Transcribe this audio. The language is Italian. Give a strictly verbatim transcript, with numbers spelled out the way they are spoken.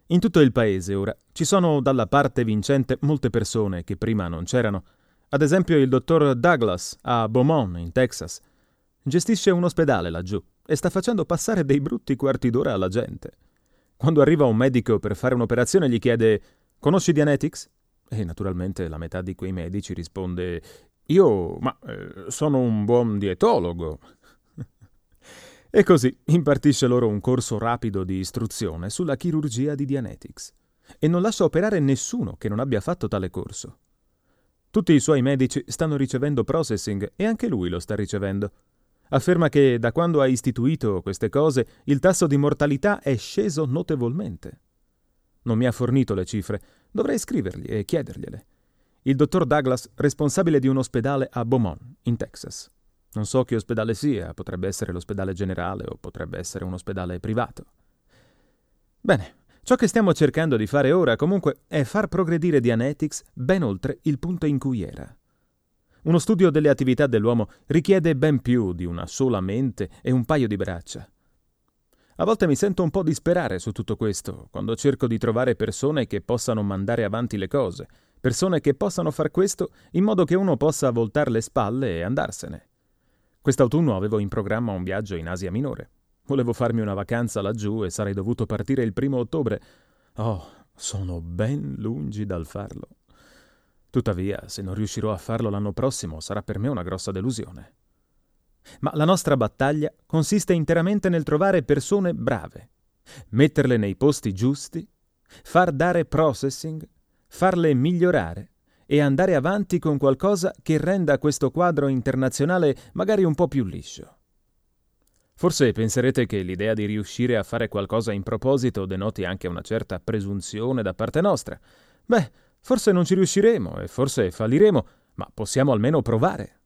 In tutto il paese ora ci sono dalla parte vincente molte persone che prima non c'erano. Ad esempio il dottor Douglas a Beaumont, in Texas. Gestisce un ospedale laggiù e sta facendo passare dei brutti quarti d'ora alla gente. Quando arriva un medico per fare un'operazione gli chiede «Conosci Dianetics?» E naturalmente la metà di quei medici risponde «Io, ma eh, sono un buon dietologo». E così impartisce loro un corso rapido di istruzione sulla chirurgia di Dianetics e non lascia operare nessuno che non abbia fatto tale corso. Tutti i suoi medici stanno ricevendo processing e anche lui lo sta ricevendo. Afferma che da quando ha istituito queste cose il tasso di mortalità è sceso notevolmente. Non mi ha fornito le cifre, dovrei scrivergli e chiedergliele. Il dottor Douglas, responsabile di un ospedale a Beaumont, in Texas. Non so che ospedale sia, potrebbe essere l'ospedale generale o potrebbe essere un ospedale privato. Bene, ciò che stiamo cercando di fare ora comunque è far progredire Dianetics ben oltre il punto in cui era. Uno studio delle attività dell'uomo richiede ben più di una sola mente e un paio di braccia. A volte mi sento un po' disperare su tutto questo, quando cerco di trovare persone che possano mandare avanti le cose, persone che possano far questo in modo che uno possa voltar le spalle e andarsene. Quest'autunno avevo in programma un viaggio in Asia Minore. Volevo farmi una vacanza laggiù e sarei dovuto partire il primo ottobre. Oh, sono ben lungi dal farlo. Tuttavia, se non riuscirò a farlo l'anno prossimo, sarà per me una grossa delusione. Ma la nostra battaglia consiste interamente nel trovare persone brave, metterle nei posti giusti, far dare processing, farle migliorare e andare avanti con qualcosa che renda questo quadro internazionale magari un po' più liscio. Forse penserete che l'idea di riuscire a fare qualcosa in proposito denoti anche una certa presunzione da parte nostra. Beh, forse non ci riusciremo e forse falliremo, ma possiamo almeno provare.